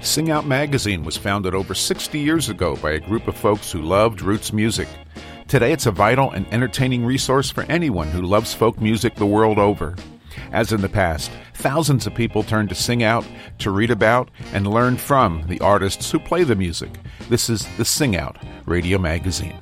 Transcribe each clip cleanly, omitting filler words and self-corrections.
Sing Out Magazine was founded over 60 years ago by a group of folks who loved roots music. Today it's a vital and entertaining resource for anyone who loves folk music the world over. As in the past, thousands of people turn to Sing Out to read about and learn from the artists who play the music. This is the Sing Out Radio Magazine.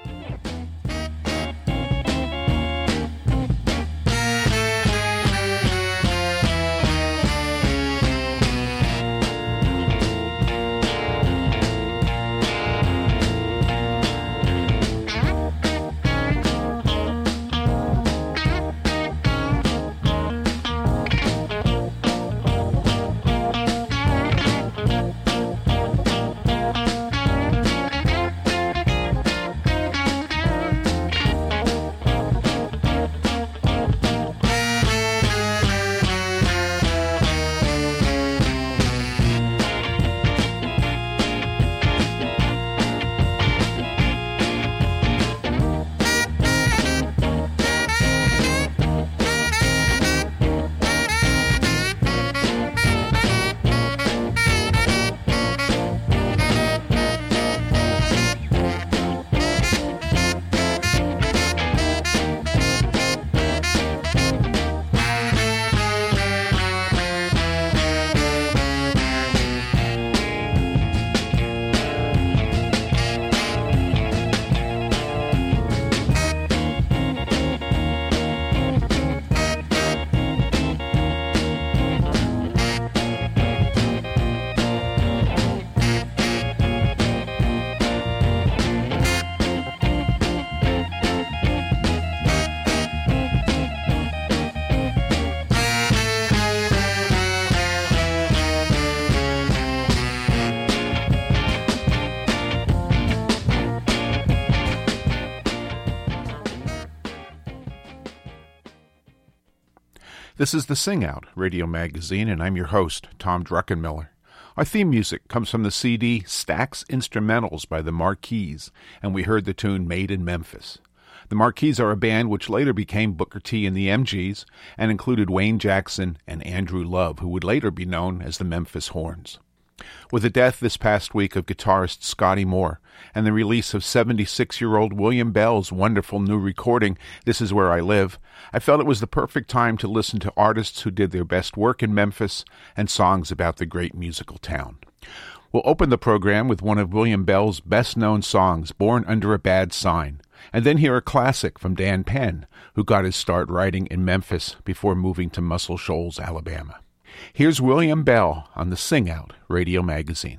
This is the Sing Out Radio Magazine, and I'm your host, Tom Druckenmiller. Our theme music comes from the CD Stax Instrumentals by the Marquis, and we heard the tune Made in Memphis. The Marquis are a band which later became Booker T and the MGs, and included Wayne Jackson and Andrew Love, who would later be known as the Memphis Horns. With the death this past week of guitarist Scotty Moore and the release of 76-year-old William Bell's wonderful new recording, This Is Where I Live, I felt it was the perfect time to listen to artists who did their best work in Memphis and songs about the great musical town. We'll open the program with one of William Bell's best-known songs, Born Under a Bad Sign, and then hear a classic from Dan Penn, who got his start writing in Memphis before moving to Muscle Shoals, Alabama. Here's William Bell on the Sing Out Radio Magazine.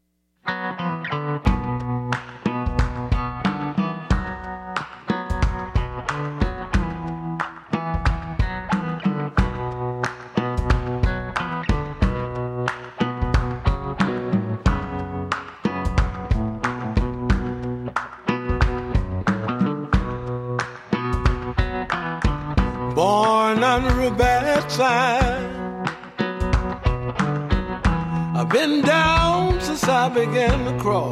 Born under a bad sign, I've been down since I began to crawl.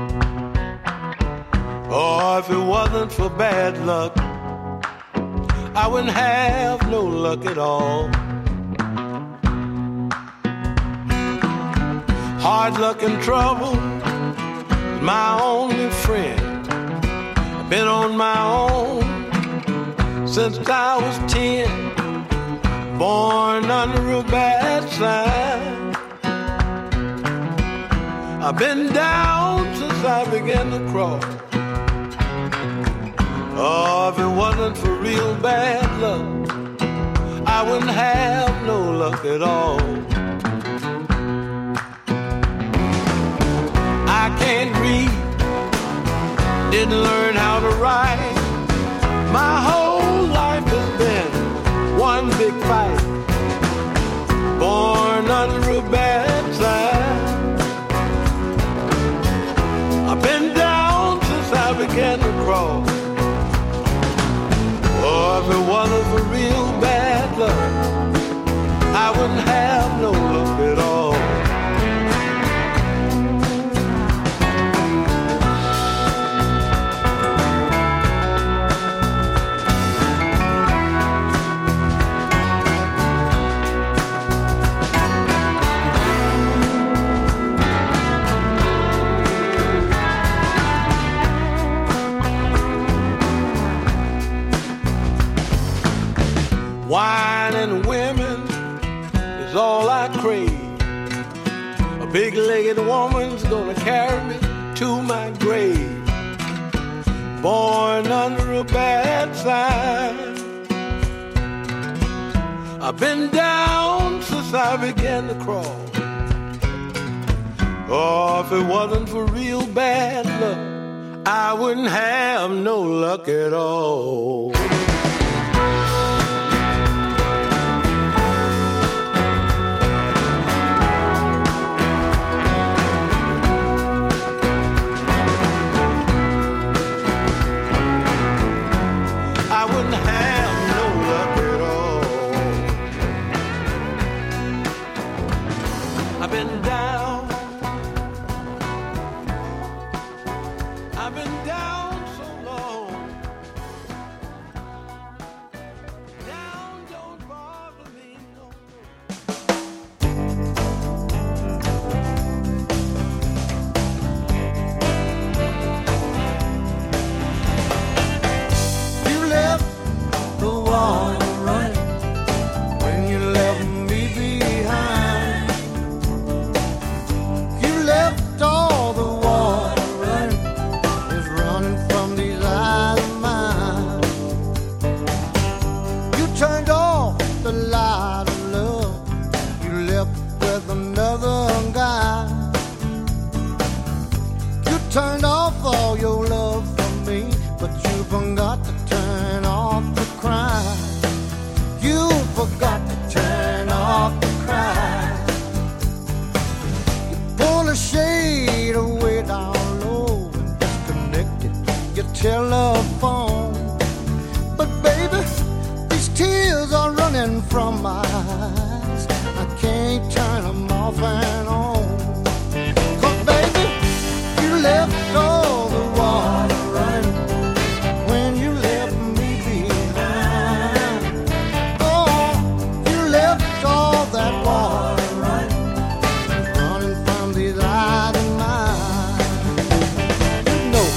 Oh, if it wasn't for bad luck, I wouldn't have no luck at all. Hard luck and trouble is my only friend. I've been on my own since I was 10, born under a bad sign. I've been down since I began to crawl. Oh, if it wasn't for real bad luck, I wouldn't have no luck at all. I can't read, didn't learn how to write. My whole life has been one big fight. Born under a bad sign. I've been down since I began to crawl. Oh, if it wasn't for real bad luck, I wouldn't have no luck at all. Wine and women is all I crave. A big-legged woman's gonna carry me to my grave. Born under a bad sign. I've been down since I began to crawl. Oh, if it wasn't for real bad luck, I wouldn't have no luck at all. Turned off all your love for me, but you forgot to turn off the cry. You forgot to turn off the cry. You pull a shade away down low and disconnected your telephone. But baby, these tears are running from my eyes. I can't turn them off and on. Left all the water running when you left me behind. Oh, you left all that water running from these eyes of mine. You know.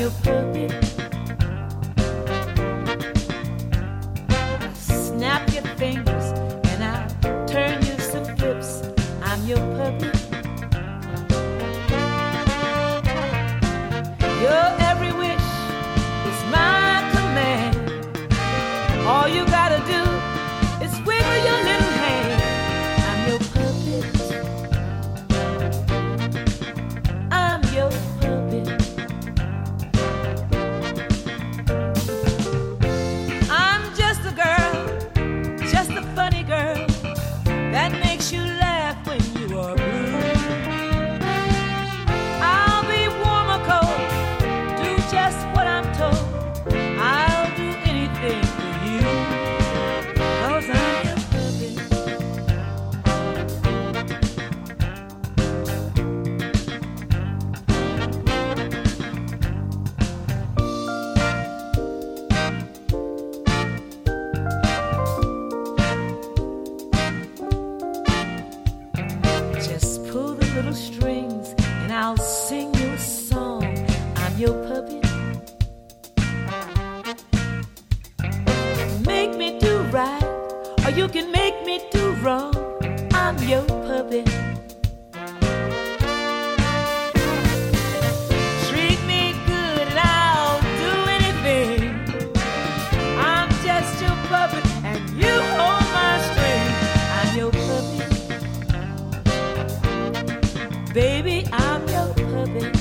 your puppet. Snap your fingers and I'll turn you some flips. I'm your puppet. Your every wish is my command. All you gotta do is wiggle your little hand. I'm your puppet. I'm your puppet. I'm just a girl, just a funny girl that makes you laugh when you are blue. I'll be warm or cold, do just what I'm told. I'll do anything for you, 'cause I'm your puppet. Just pull the little strings and I'll sing you a song. I'm your puppet. Make me do right, or you can make me do wrong. I'm your puppet. Treat me good and I'll do anything. I'm just your puppet and you hold my string. I'm your puppet. Baby, I'm your puppet.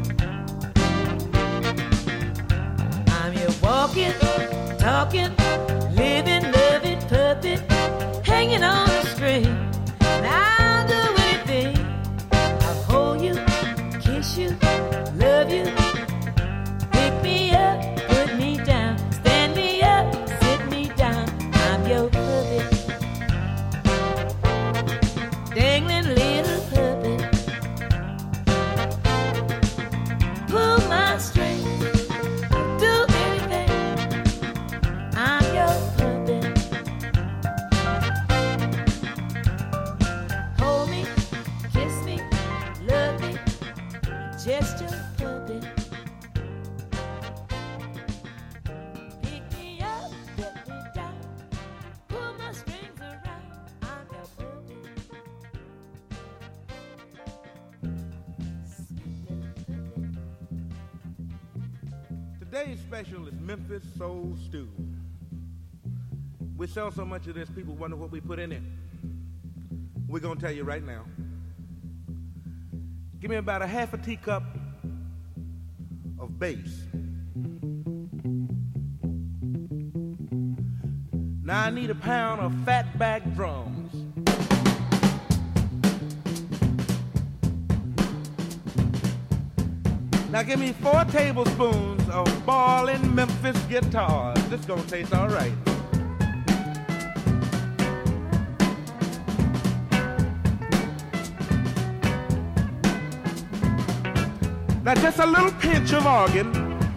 I'm your walking, talking, living, loving puppet, hanging on a string. And I'll do anything. I'll hold you, kiss you, love you, pick me up, put me down, stand me up, sit me down. I'm your puppet. Dangling little puppet. Pull my string, do anything. I'm your puppet. Hold me, kiss me, love me, just your puppet. Pick me up, put me down, pull my strings around. I'm your puppet. Sweet little puppet. Today's special is Memphis Soul Stew. We sell so much of this, people wonder what we put in it. We're going to tell you right now. Give me about a half a teacup of bass. Now I need a pound of fatback drums. Now give me 4 tablespoons of ballin' Memphis guitars. This is gonna taste all right. Now just a little pinch of organ.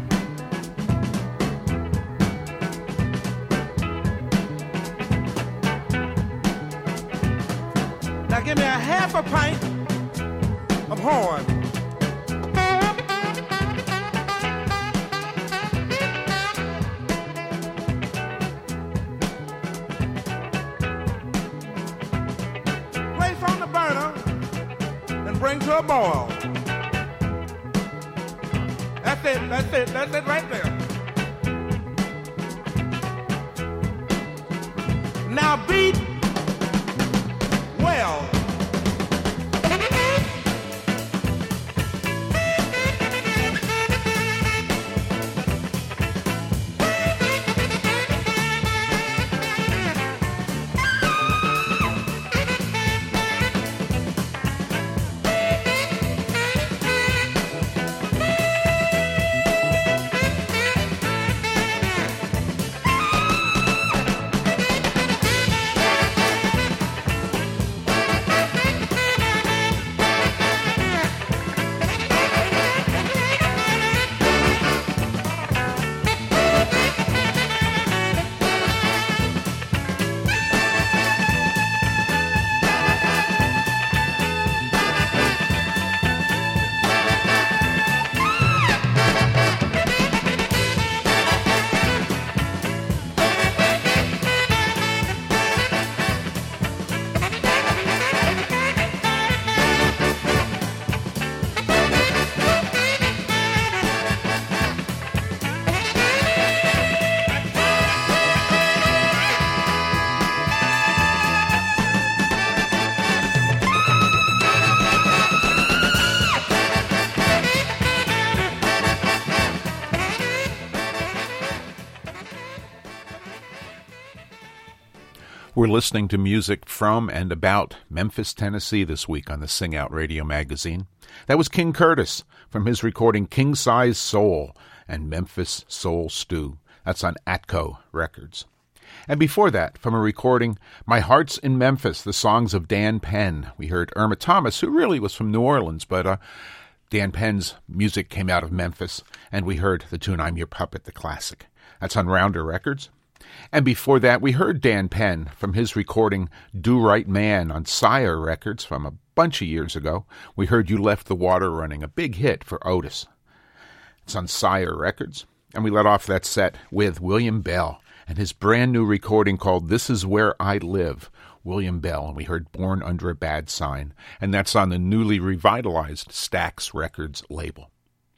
Now give me a half a pint of horn. Place on the burner and bring to a boil. That's it right there. Now beat well. We're listening to music from and about Memphis, Tennessee this week on the Sing Out Radio magazine. That was King Curtis from his recording King Size Soul and Memphis Soul Stew. That's on Atco Records. And before that, from a recording, My Heart's in Memphis, the songs of Dan Penn. We heard Irma Thomas, who really was from New Orleans, but Dan Penn's music came out of Memphis, and we heard the tune I'm Your Puppet, the classic. That's on Rounder Records. And before that, we heard Dan Penn from his recording Do Right Man on Sire Records from a bunch of years ago. We heard You Left the Water Running, a big hit for Otis. It's on Sire Records. And we let off that set with William Bell and his brand new recording called This Is Where I Live, William Bell. And we heard Born Under a Bad Sign. And that's on the newly revitalized Stax Records label.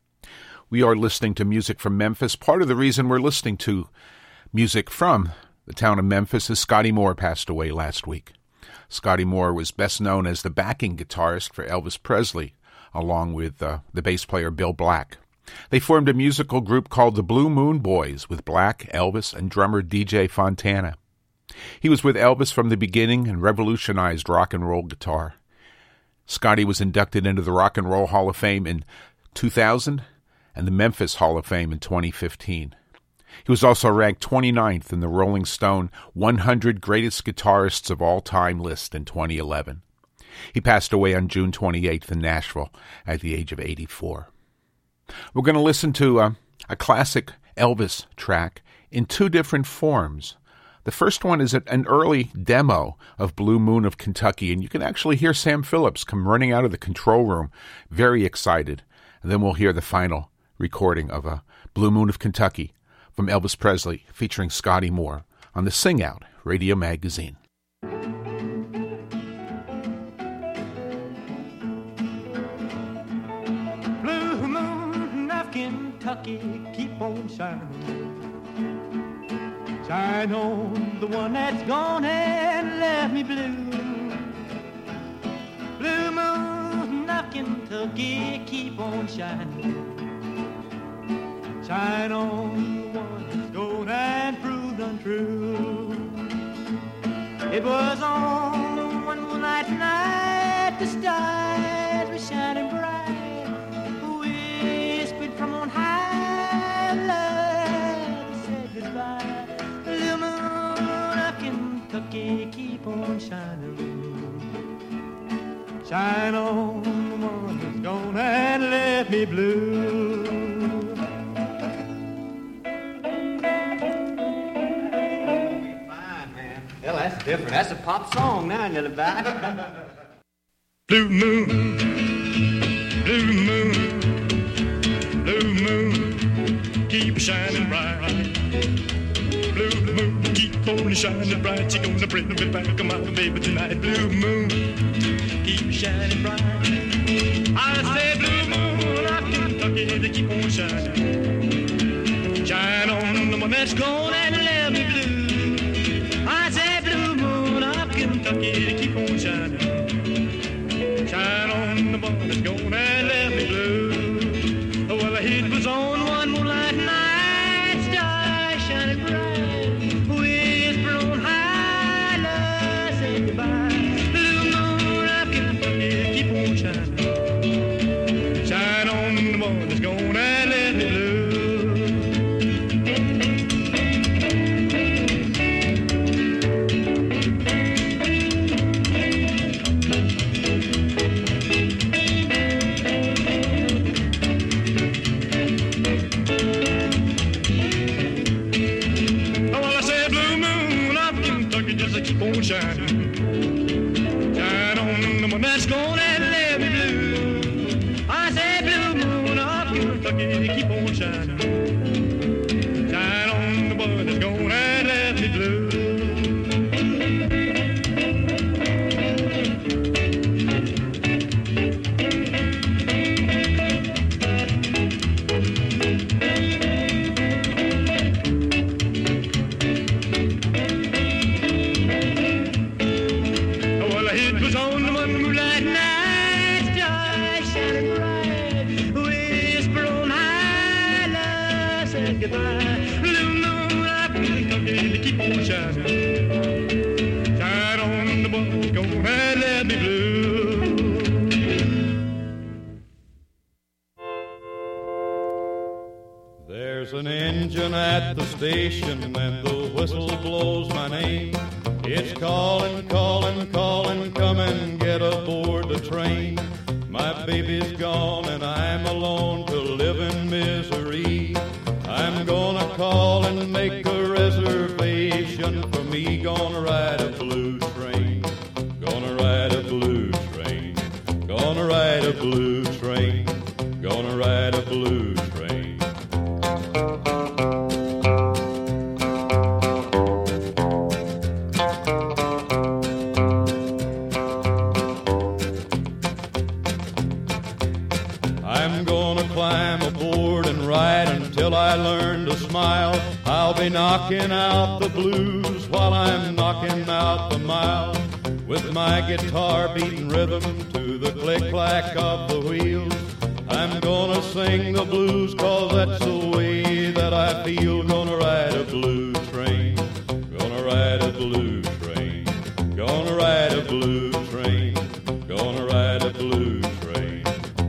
We are listening to music from Memphis. Part of the reason we're listening to music from the town of Memphis is Scotty Moore passed away last week. Scotty Moore was best known as the backing guitarist for Elvis Presley, along with the bass player Bill Black. They formed a musical group called the Blue Moon Boys with Black, Elvis, and drummer DJ Fontana. He was with Elvis from the beginning and revolutionized rock and roll guitar. Scotty was inducted into the Rock and Roll Hall of Fame in 2000 and the Memphis Hall of Fame in 2015. He was also ranked 29th in the Rolling Stone 100 Greatest Guitarists of All Time list in 2011. He passed away on June 28th in Nashville at the age of 84. We're going to listen to a classic Elvis track in two different forms. The first one is an early demo of Blue Moon of Kentucky, and you can actually hear Sam Phillips come running out of the control room, very excited. And then we'll hear the final recording of Blue Moon of Kentucky from Elvis Presley featuring Scotty Moore on the Sing Out Radio magazine. Blue moon of Kentucky, keep on shining. Shine on the one that's gone and left me blue. Blue moon of Kentucky, keep on shining. Shine on the one that's gone and proved untrue. It was on one moonlight night the stars were shining bright, whispered from on high, love said goodbye. Blue moon of Kentucky, keep on shining. Shine on the one that's gone and left me blue. Well, that's different. That's a pop song now, little bit. Blue moon, blue moon, blue moon, keep shining bright. Blue moon, keep on shining bright. You're gonna bring me back, my baby, tonight. Blue moon, keep shining bright. I say blue moon of Kentucky, they keep on shining. Shine on the one that's gone and left me blue. I say blue moon of Kentucky, keep on shining. Shine on the one that's gone and left me blue. Well, it was on one moonlight night, stars shining bright, whisper on high, love say goodbye. Blue moon of Kentucky, keep on shining. Shine on the one that's gone and left me blue. Keep on shining. Shine on the one that's gone and left me blue. I say blue moon of Kentucky, keep on shining. Shine on the one that's gone and left me blue. station and the whistle blows my name. It's calling, calling, calling, come and get aboard the train. My baby's gone and I'm alone to live in misery. I'm gonna call and make a reservation for me. Gonna ride a blues train, gonna ride a blues train, gonna ride a blues train, gonna ride a blues train. I'm gonna climb aboard and ride until I learn to smile. I'll be knocking out the blues while I'm knocking out the miles, with my guitar beating rhythm to the click-clack of the wheels. I'm gonna sing the blues 'cause that's the way that I feel. Gonna ride a blues train, gonna ride a blues train, gonna ride a blues train, gonna ride a blues train.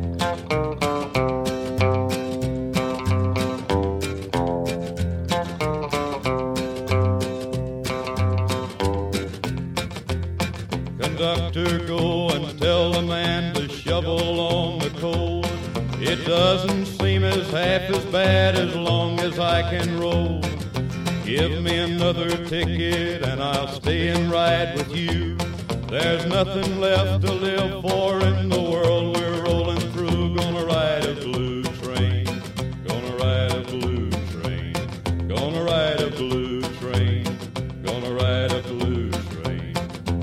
Conductor, go and tell the man to shovel on the coal. It doesn't seem as half as bad as long as I can roll. Give me another ticket and I'll stay and ride with you. There's nothing left to live for in the world we're rolling through. Gonna ride a blues train, gonna ride a blues train, gonna ride a blues train, gonna ride a blues train.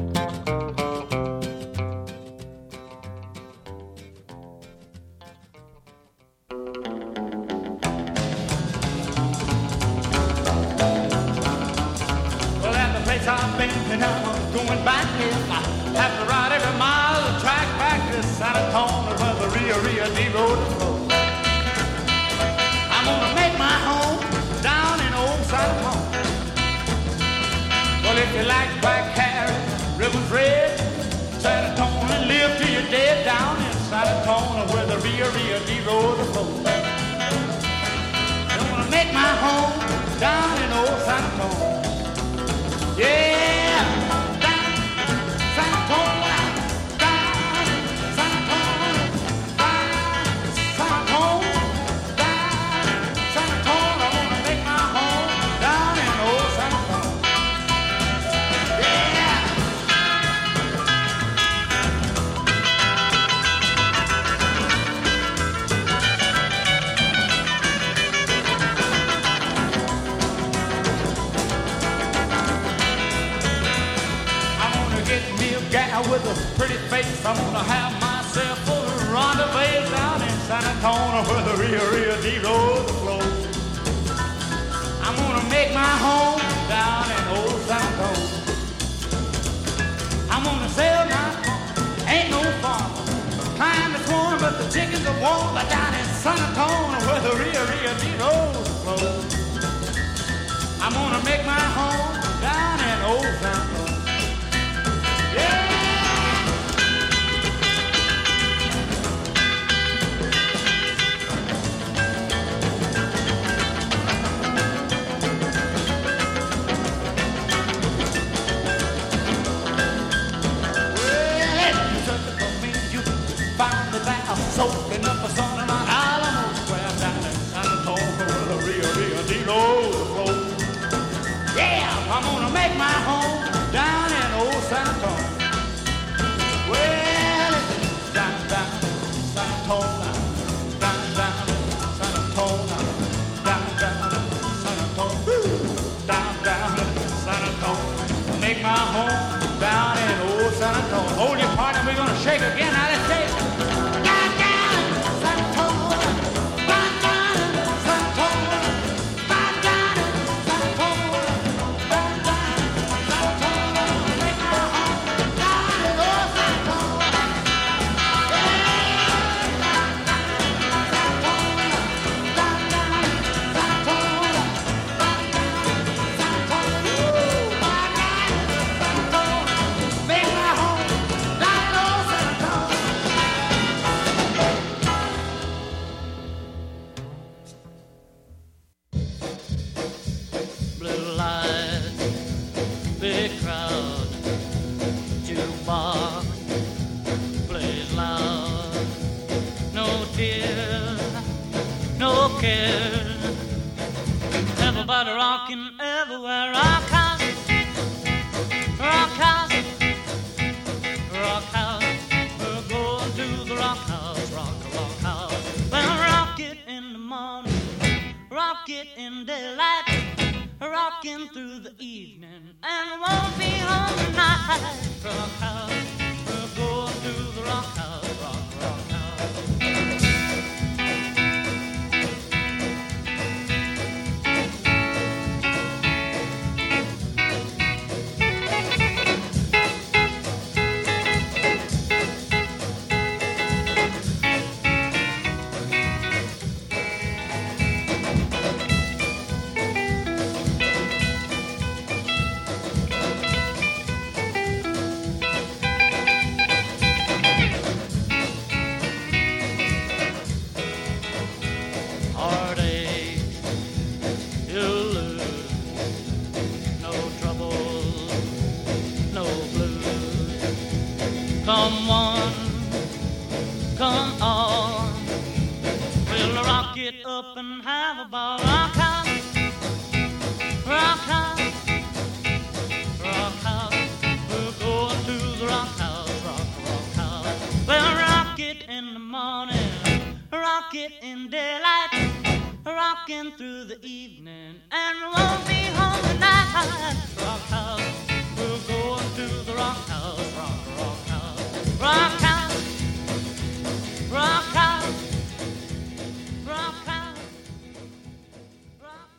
Well, at the place I've been and I'm going back here, I have to ride every mile of the track back to San Antonio where the Rio D road goes. I'm gonna make my home down in old San Antonio. Well, if you like black hair and ribbons red, San Antonio, and live till you're dead down in San Antonio where the Rio D road goes. I'm gonna make my home down in old San Antonio. Yeah, down San Antonio, down San Antonio, down San Antonio, down San Antonio. I wanna make my home down in old San Antonio. Yeah. Get me a gal with a pretty face. I'm gonna have myself a rendezvous down in San Antonio where the Rio D road flows. I'm gonna make my home down in old San Antonio. I'm gonna sell my corn, ain't no farmer. Climb the corn, but the chickens are warm. But down in San Antonio where the Rio D road flows. I'm gonna make my home down in old San Antonio. Soaking up the sun in Mount Alamo Square down in San Antonio where the Rio D road flows. Yeah, I'm gonna make my home down in old San Antonio. Well, it's down San Antonio, down San Antonio, down San Antonio, down San Antonio. Make my home down in old San Antonio. Hold your partner, we're gonna shake again. Now let's shake. Make my home down in old San Antonio. through the evening and won't be home tonight. Rock house, we're going to the rock house, rock house. Come on, come on, we'll rock it up and have a ball. Rock house, rock house, rock house. We're going to the rock house, rock house. We'll rock it in the morning, rock it in daylight, rocking through the evening, and won't be home tonight. Rock house, we're going to the rock house, rock house. Rock out, rock out, rock out, rock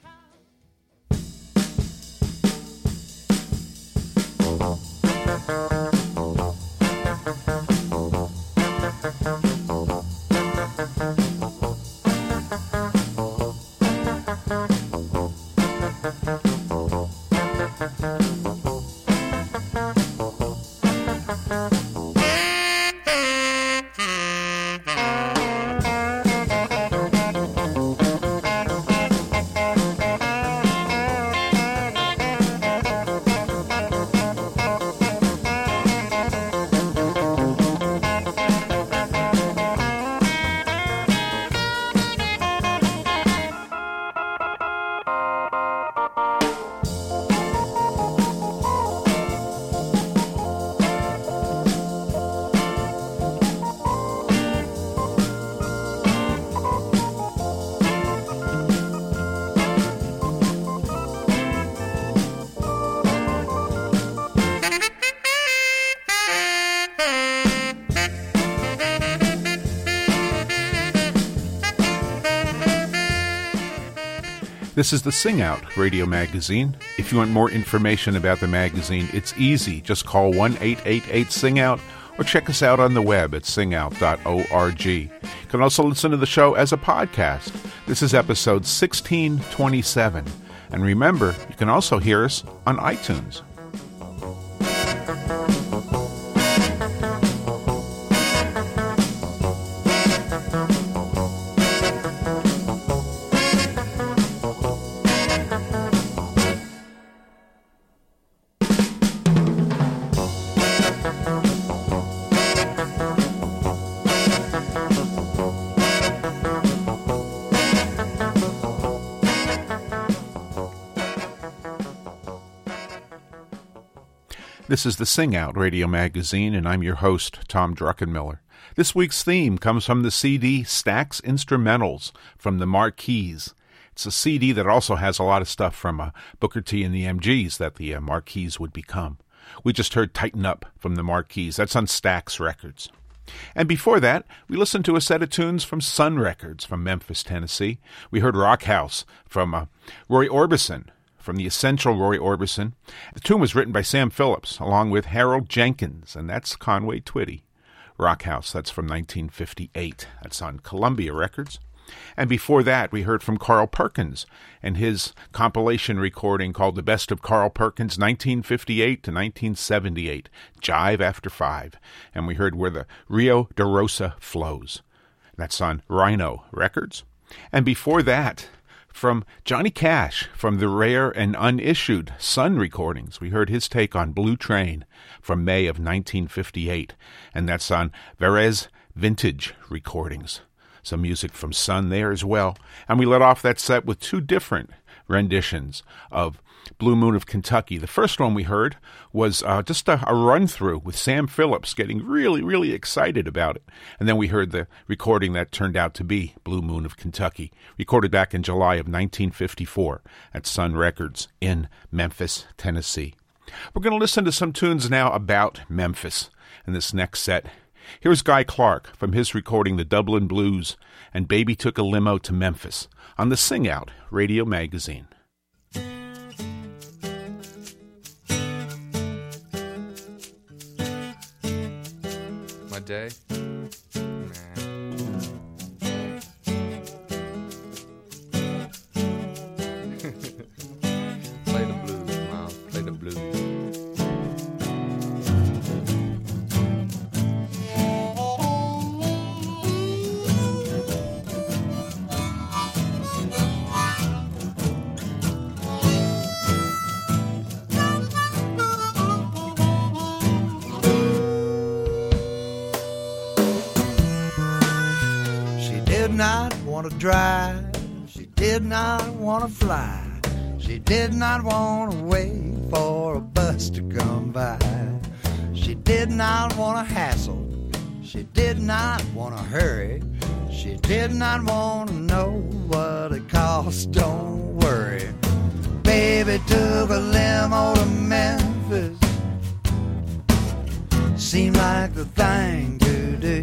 This is the Sing Out radio magazine. If you want more information about the magazine, it's easy. Just call 1-888-SING-OUT or check us out on the web at singout.org. You can also listen to the show as a podcast. This is episode 1627. And remember, you can also hear us on iTunes. This is the Sing Out radio magazine, and I'm your host, Tom Druckenmiller. This week's theme comes from the CD Stax Instrumentals from the Marquis. It's a CD that also has a lot of stuff from Booker T and the MGs that the Marquis would become. We just heard Tighten Up from the Marquis. That's on Stax Records. And before that, we listened to a set of tunes from Sun Records from Memphis, Tennessee. We heard Rock House from Roy Orbison, from the Essential Roy Orbison. The tune was written by Sam Phillips, along with Harold Jenkins, and that's Conway Twitty. Rock House, that's from 1958. That's on Columbia Records. And before that, we heard from Carl Perkins and his compilation recording called The Best of Carl Perkins, 1958 to 1978, Jive After 5. And we heard Where the Rio de Rosa Flows. That's on Rhino Records. And before that, from Johnny Cash, from the rare and unissued Sun recordings, we heard his take on Blue Train from May of 1958, and that's on Verez Vintage recordings. Some music from Sun there as well. And we let off that set with two different renditions of Blue Moon of Kentucky. The first one we heard was just a run-through with Sam Phillips getting really, really excited about it. And then we heard the recording that turned out to be Blue Moon of Kentucky, recorded back in July of 1954 at Sun Records in Memphis, Tennessee. We're going to listen to some tunes now about Memphis in this next set. Here's Guy Clark from his recording The Dublin Blues and Baby Took a Limo to Memphis on the Sing Out Radio Magazine. My day? Play the blues, Miles. Play the blues. Not want to drive, she did not want to fly, she did not want to wait for a bus to come by, she did not want to hassle, she did not want to hurry, she did not want to know what it costs, don't worry. Baby took a limo to Memphis, seemed like the thing to do.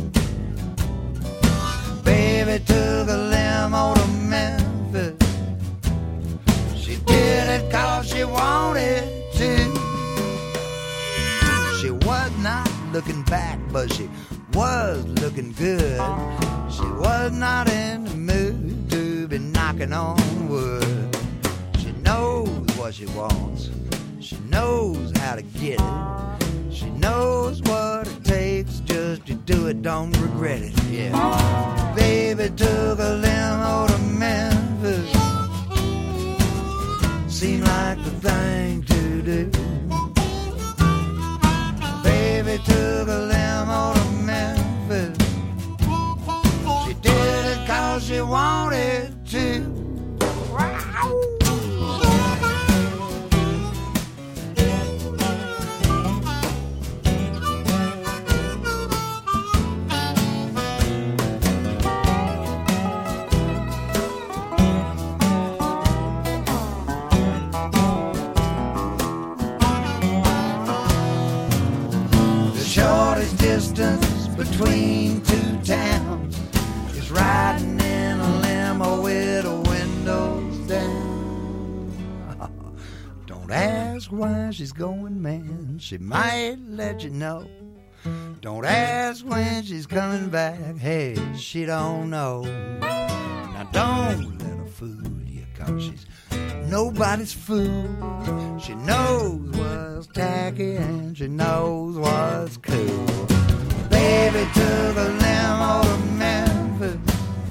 Baby took a limo to Memphis, she did it 'cause she wanted to. She was not looking back, but she was looking good. She was not in the mood to be knocking on wood. She knows what she wants, she knows how to get it, she knows what it takes just to do it, don't regret it, yeah. Baby took a limo to Memphis, seemed like the thing to do. Baby took a limo to Memphis, she did it 'cause she wanted to. Distance between two towns is riding in a limo with the windows down. Don't ask why she's going, man, she might let you know. Don't ask when she's coming back, hey, she don't know. Now don't let her fool you, 'cause she's nobody's fool. She knows what's tacky and she knows what's cool. Baby took a limo to Memphis,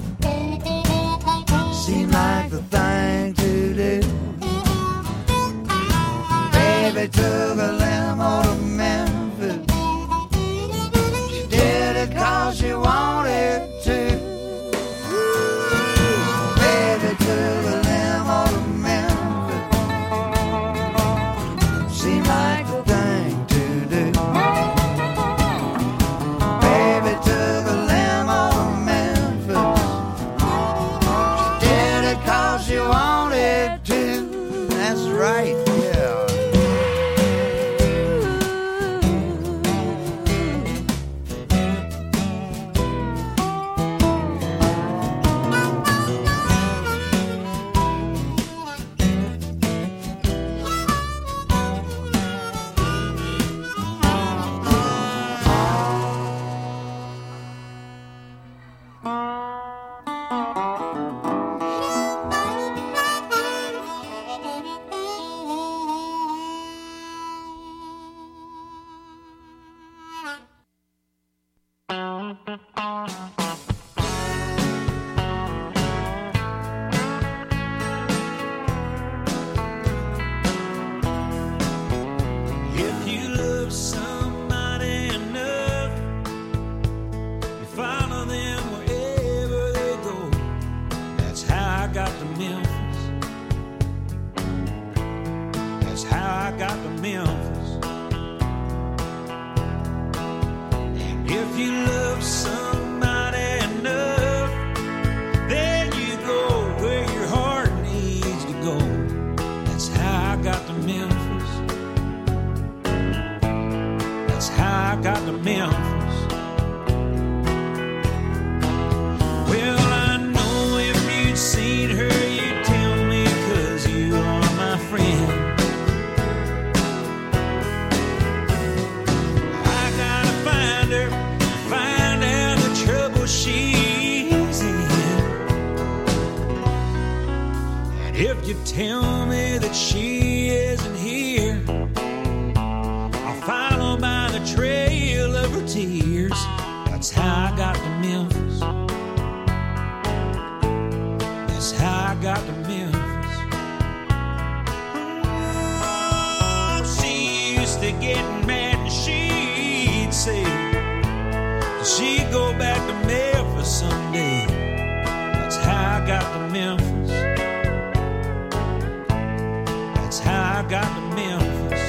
seemed like the thing to do. Baby took a limo to Memphis, she did it 'cause she wanted to. Baby took a limo to Memphis, seemed like the thing to do. Baby took a limo to Memphis, she did it 'cause she wanted to. That's right, yeah. I got to Memphis. Well, I know if you'd seen her, you'd tell me, 'cause you are my friend. I gotta find her, find out the trouble she's in. And if you tell me that she isn't here, I'll follow by the trail of her tears. That's how I got to Memphis. That's how I got to Memphis. Oh, she used to get mad and she'd say she'd go back to Memphis someday. That's how I got to Memphis. That's how I got to Memphis.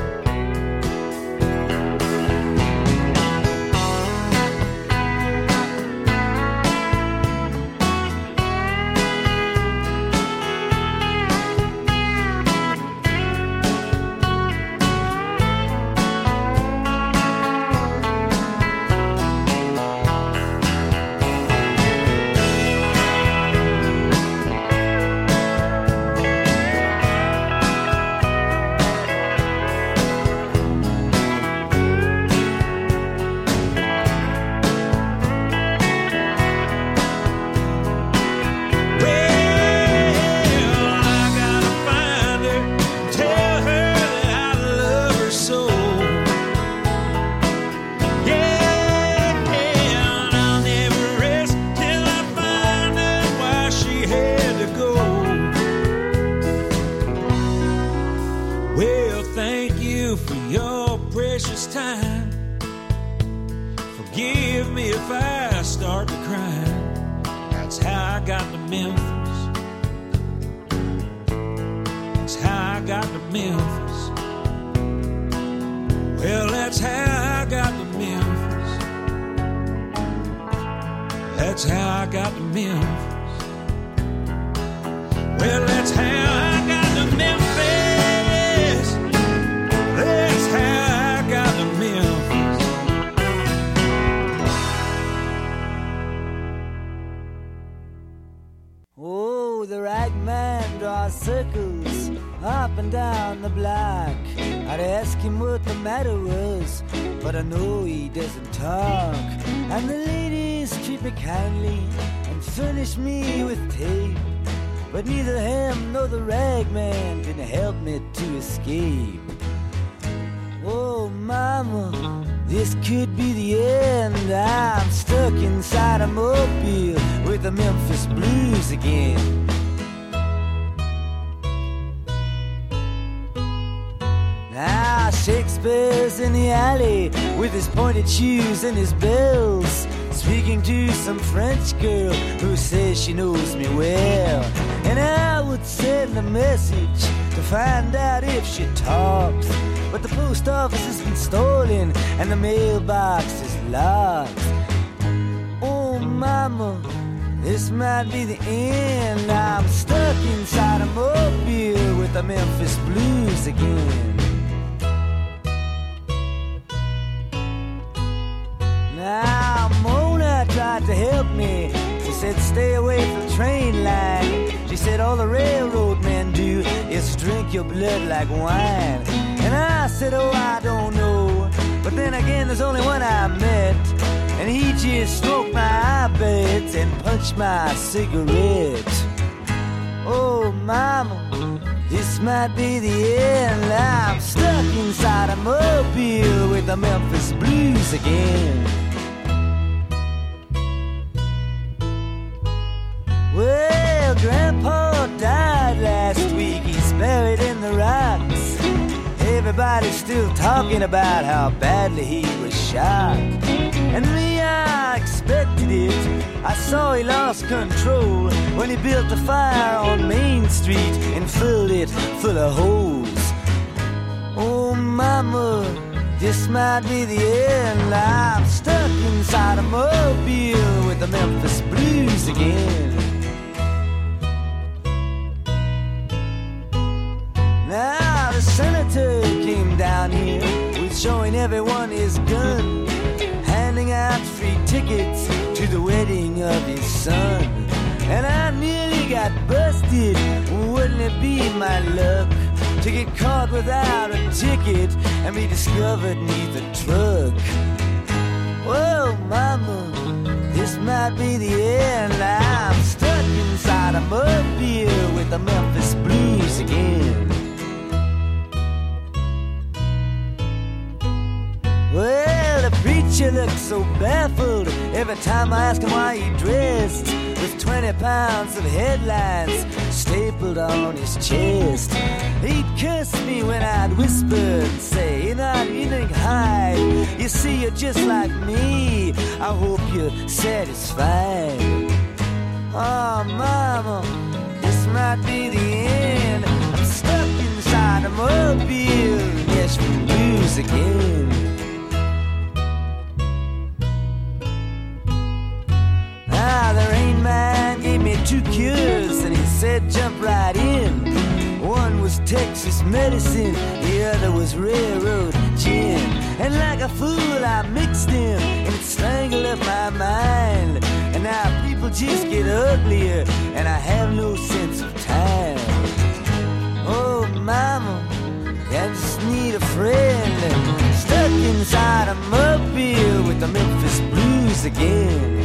But neither him nor the ragman can help me to escape. Oh, mama, this could be the end. I'm stuck inside a mobile with the Memphis blues again. Now Shakespeare's in the alley with his pointed shoes and his bells, speaking to some French girl who says she knows me well. And I would send a message to find out if she talks, but the post office has been stolen and the mailbox is locked. Oh, mama, this might be the end. I'm stuck inside a mobile with the Memphis blues again. Now Mona tried to help me. She said stay away from the train line. She said all the railroad men do is drink your blood like wine. And I said, oh, I don't know. But then again, there's only one I met, and he just stroked my eyelids and punched my cigarette. Oh, mama, this might be the end. I'm stuck inside a mobile with the Memphis blues again. Well, Grandpa died last week. He's buried in the rocks. Everybody's still talking about how badly he was shot. And me, I expected it. I saw he lost control when he built a fire on Main Street and filled it full of holes. Oh, mama, this might be the end. I'm stuck inside a mobile with the Memphis blues again. Now the senator came down here with showing everyone his gun. tickets to the wedding of his son. And I nearly got busted. Wouldn't it be my luck to get caught without a ticket and be discovered neath a truck? Whoa, mama, this might be the end. I'm stuck inside a mobile with the Memphis Blues again. Well, the preacher looks so baffled every time I ask him why he dressed with 20 pounds of headlines stapled on his chest. He'd curse me when I'd whisper and say, "You're not eating high. You see, you're just like me. I hope you're satisfied." Oh, mama, this might be the end. I'm stuck inside a mobile, Nashville Blues again. The Rain Man gave me 2 cures and he said jump right in. One was Texas medicine, the other was railroad gin. And like a fool I mixed them and it strangled up my mind. And now people just get uglier and I have no sense of time. Oh mama, I just need a friend. Stuck inside a mobile with the Memphis Blues again.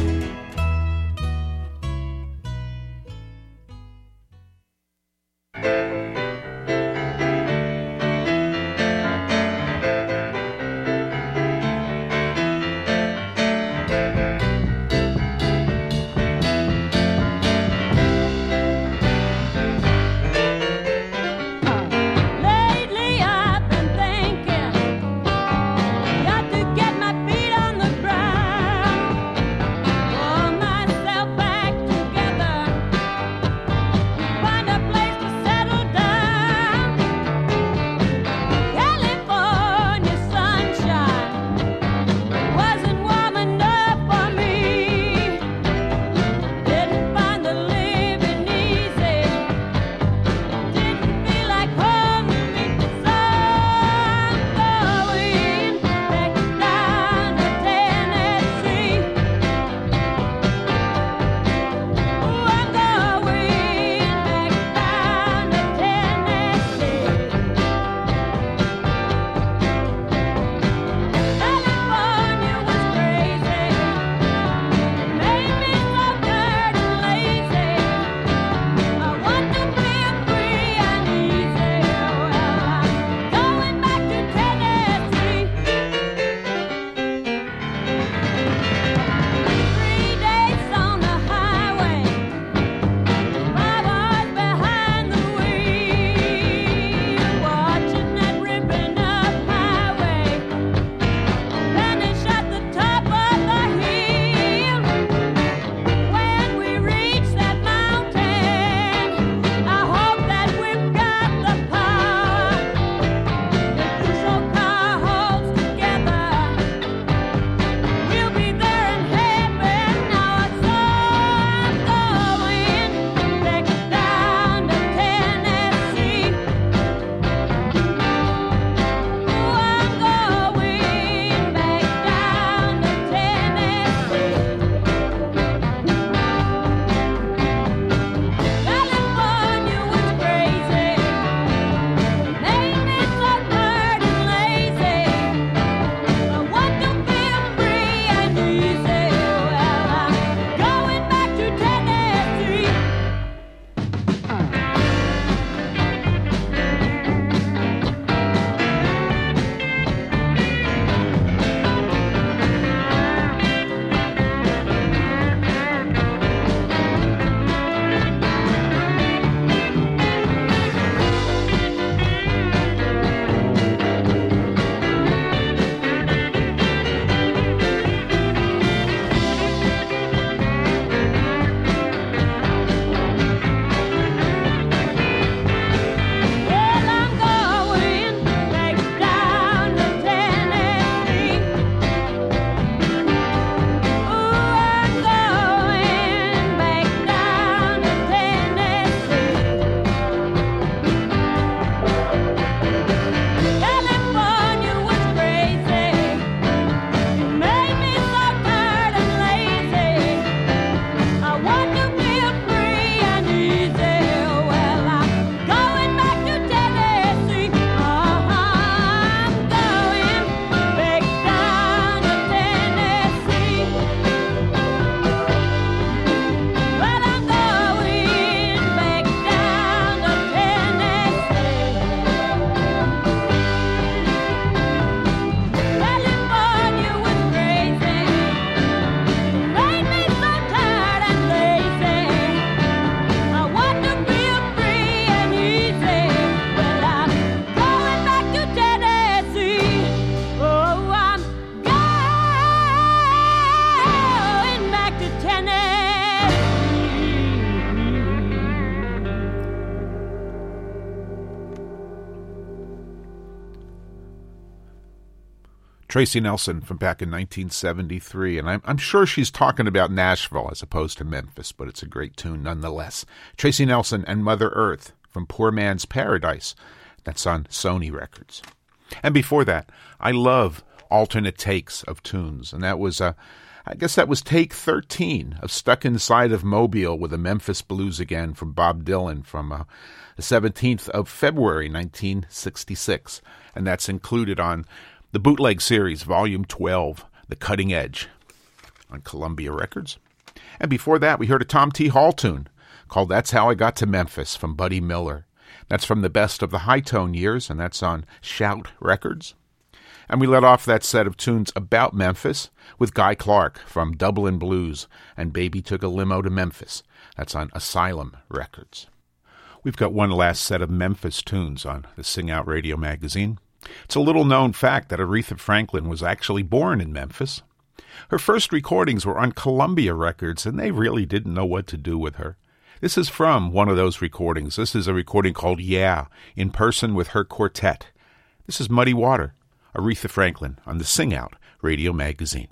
Tracy Nelson from back in 1973, and I'm sure she's talking about Nashville as opposed to Memphis, but it's a great tune nonetheless. Tracy Nelson and Mother Earth from Poor Man's Paradise. That's on Sony Records. And before that, I love alternate takes of tunes, and that was I guess that was take 13 of Stuck Inside of Mobile with the Memphis Blues Again from Bob Dylan from the 17th of February, 1966. And that's included on the Bootleg Series, Volume 12, The Cutting Edge, on Columbia Records. And before that, we heard a Tom T. Hall tune called That's How I Got to Memphis from Buddy Miller. That's from the Best of the High Tone Years, and that's on Shout Records. And we let off that set of tunes about Memphis with Guy Clark from Dublin Blues and Baby Took a Limo to Memphis. That's on Asylum Records. We've got one last set of Memphis tunes on the Sing Out Radio magazine. It's a little-known fact that Aretha Franklin was actually born in Memphis. Her first recordings were on Columbia Records, and they really didn't know what to do with her. This is from one of those recordings. This is a recording called Yeah, in person with her quartet. This is Muddy Water, Aretha Franklin, on the Sing Out Radio magazine.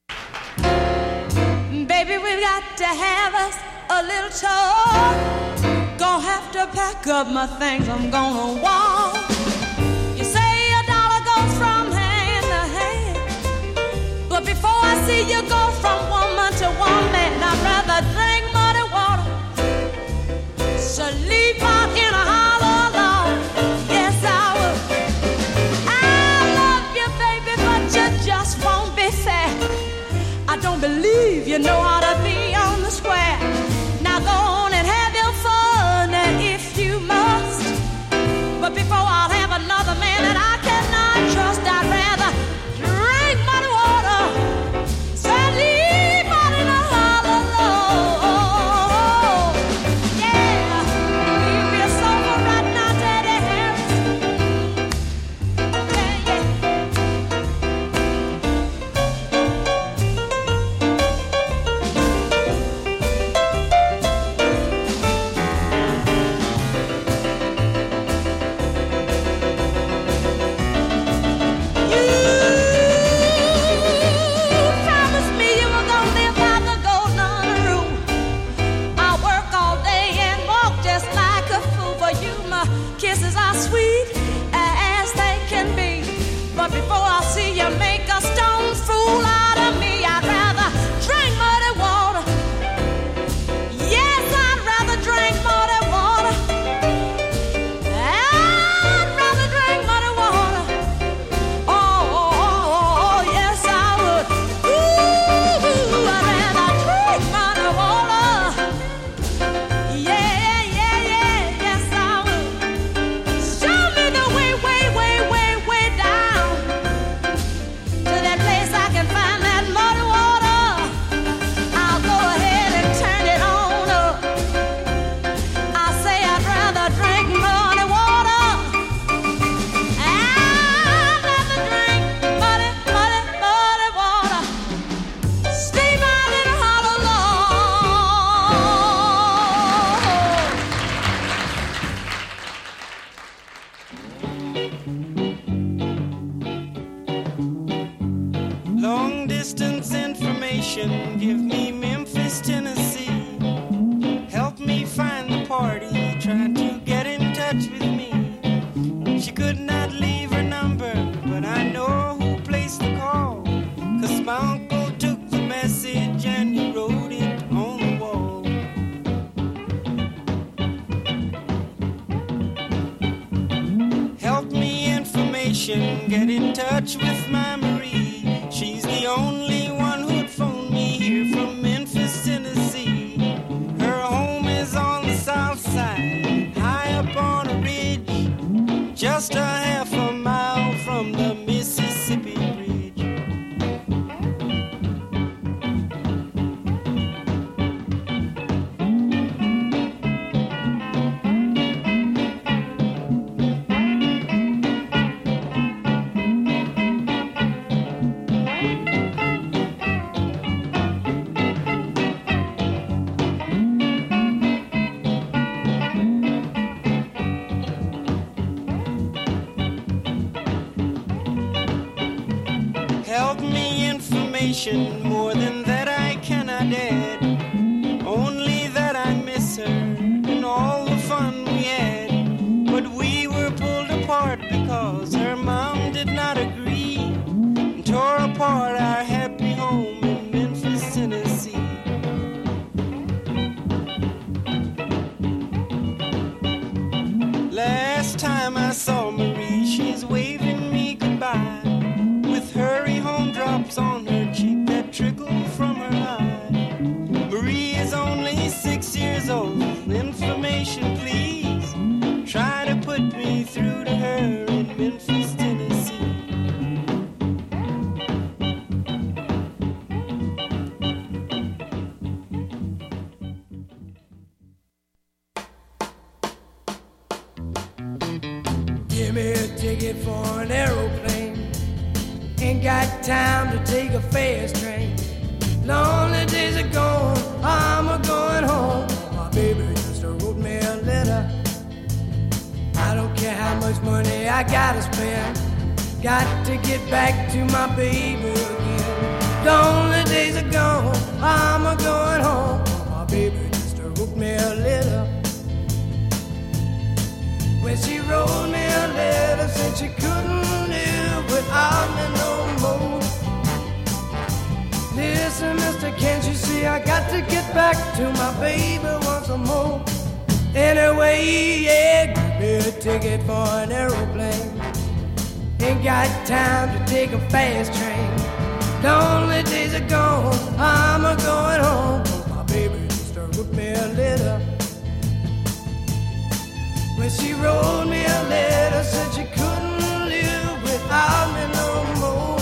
Baby, we've got to have us a little talk. Gonna have to pack up my things, I'm gonna walk. You say a dollar goes from hand to hand, but before I see you go from woman to woman, I'd rather drink muddy water. Sleep out in a hollow log. Yes, I would. I love you, baby, but you just won't be fair. I don't believe you know how to be on the square. Now go on and have your fun if you must. But before I'll have another man that I cannot trust, I'd rather drink muddy water. Sleep out in a hollow log. Yeah, leave me sober right now, Teddy Harris. Yeah, yeah. Kisses are sweet as they can be, but before I see you make a stone fool out of me, I'd rather drink muddy water. Yes, I'd rather drink muddy water. I'd rather drink muddy water. Oh, yes, I would. Ooh, I'd rather drink muddy water. Yeah, yes, I would. Show me the way, way down to that place I can find that muddy water. I'll go ahead and turn it on up. I say I'd rather drink muddy water. I'd rather drink muddy water. Steam out in a hollow log. Long distance information, give me Memphis, Tennessee. Help me find the party, trying to get in touch with me. She could not leave her number, but I know who placed the call. 'Cause my uncle took the message and he wrote it on the wall. Help me information, get in touch with my Marie. She's the only one who'd phone me here from Memphis, Tennessee. Her home is on the south side, high up on a ridge, just a half a mile from the Mississippi Bridge. Help me information, more than that I cannot add. Only that I miss her and all the fun we had. But we were pulled apart because her mom did not agree and tore apart our happy home in Memphis, Tennessee. Last time I saw Marie, she's waving me goodbye, with hurry home drops on her cheek that trickle from her eye. Marie is only 6 years old. Information, please. Try to put me through to her in Memphis, Tennessee. Give me a ticket for an aeroplane. Ain't got time to take a fast train. Lonely days are gone, I'm a-going home. My baby just wrote me a letter. I don't care how much money I gotta spend. Got to get back to my baby again. Lonely days are gone, I'm a-going home. My baby just wrote me a letter. When she wrote me a letter, said she couldn't live without me no more. Listen, mister, can't you see I got to get back to my baby once more? Anyway, yeah, give me a ticket for an aeroplane. Ain't got time to take a fast train. Lonely days are gone, I'm a-going home. My baby just wrote me a letter. When she wrote me a letter, said she couldn't live without me no more.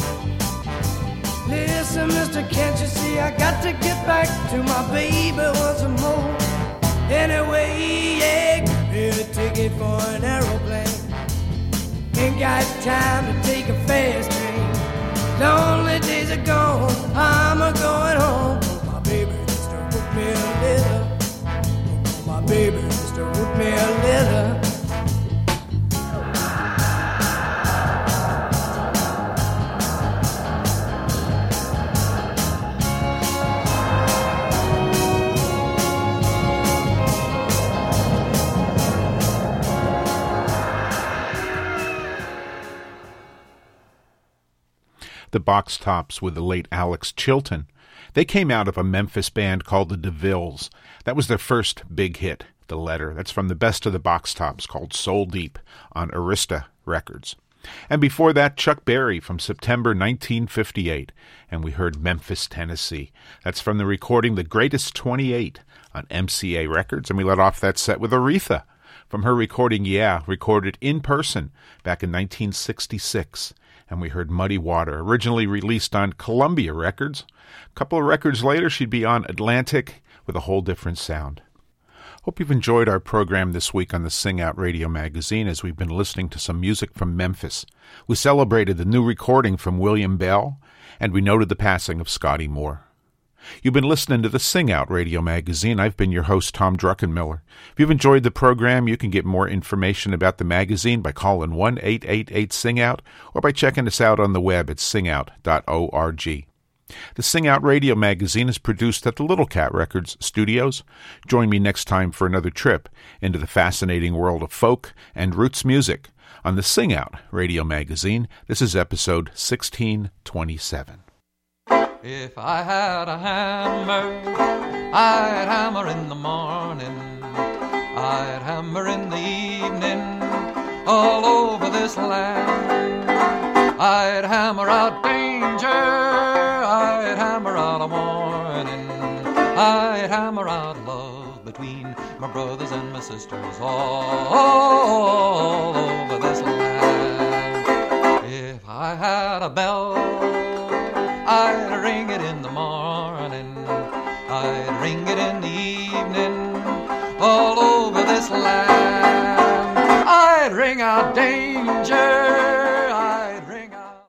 Listen, mister, can't you see I got to get back to my baby once more? Anyway, yeah, give me a ticket for an aeroplane. Ain't got time to take a fast train. Lonely days are gone, I'm a-going home. My baby just wrote me a letter. My baby just wrote me a letter. The Box Tops with the late Alex Chilton. They came out of a Memphis band called the DeVilles. That was their first big hit, The Letter. That's from the best of the Box Tops, called Soul Deep, on Arista Records. And before that, Chuck Berry from September 1958, and we heard Memphis, Tennessee. That's from the recording The Greatest 28 on MCA Records, and we let off that set with Aretha from her recording Yeah, recorded in person back in 1966. And we heard Muddy Water, originally released on Columbia Records. A couple of records later, she'd be on Atlantic with a whole different sound. Hope you've enjoyed our program this week on the Sing Out Radio magazine as we've been listening to some music from Memphis. We celebrated the new recording from William Bell, and we noted the passing of Scotty Moore. You've been listening to the Sing Out Radio magazine. I've been your host, Tom Druckenmiller. If you've enjoyed the program, you can get more information about the magazine by calling 1-888-SING-OUT or by checking us out on the web at singout.org. The Sing Out Radio magazine is produced at the Little Cat Records studios. Join me next time for another trip into the fascinating world of folk and roots music on the Sing Out Radio magazine. This is episode 1627. If I had a hammer, I'd hammer in the morning, I'd hammer in the evening, all over this land. I'd hammer out danger, I'd hammer out a warning, I'd hammer out love between my brothers and my sisters all over this land. If I had a bell, I'd ring it in the morning, I'd ring it in the evening, all